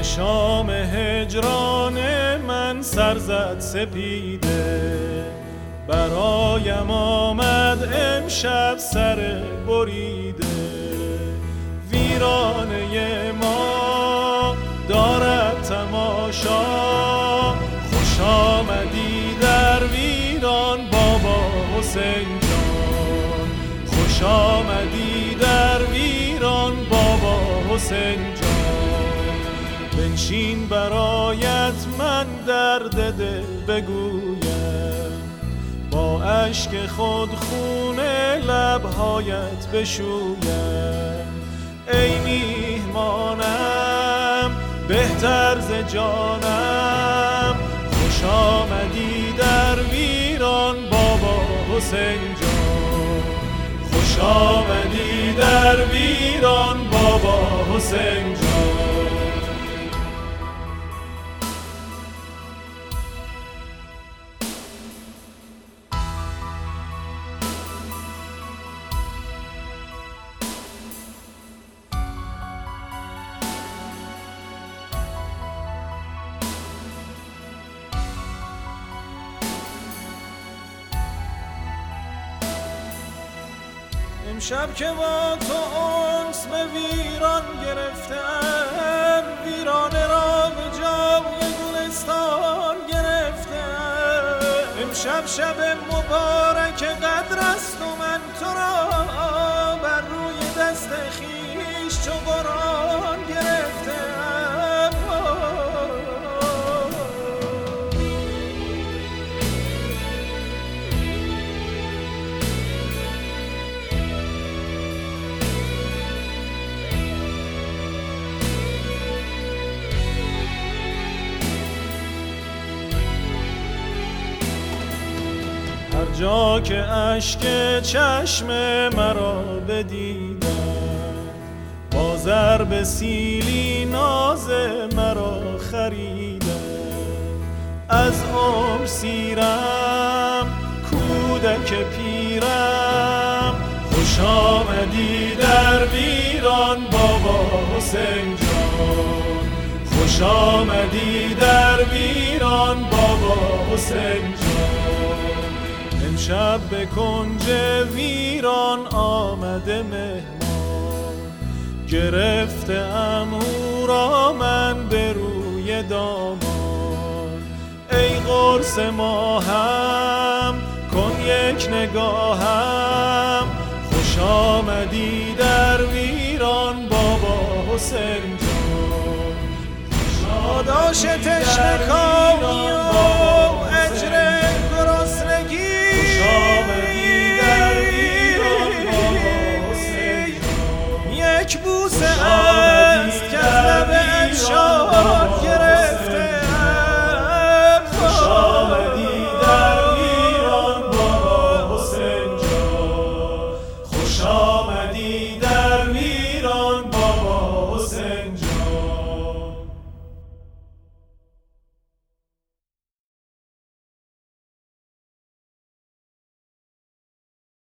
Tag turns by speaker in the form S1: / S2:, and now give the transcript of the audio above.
S1: شام هجران من سر زد سپیده، برایم آمد امشب سر بریده. ویرانه ما دارد تماشا، خوش آمدی در ویران بابا حسین جان، خوش آمدی در ویران بابا حسین جان. بنشین برایت من درد دل بگویم، با اشک خود خون لبهایت بشویم. ای میهمانم بهتر ز جانم، خوش آمدی در ویران بابا حسین جان، خوش آمدی در ویران بابا حسین جان. امشب که با تو انس به ویران گرفتم، ویرانه را به جای گلستان گرفتم. امشب شب مبارک قدر است و من تو را بر روی دست خویش چو قرآن گرفتم. هر جا که اشک چشم مرا بدیدم، با ضرب سیلی ناز مرا خریدم. از عمر سیرم کودک پیرم، خوش آمدی در ویران بابا حسین جان، خوش آمدی در ویران بابا حسین جان. امشب به کنج ویران آمده مهمان، گرفته ام او را من به روی دامان. ای قرص ماهم کن یک نگاهم، خوش آمدی در ویران بابا حسین جان، پاداش تشنه کامیان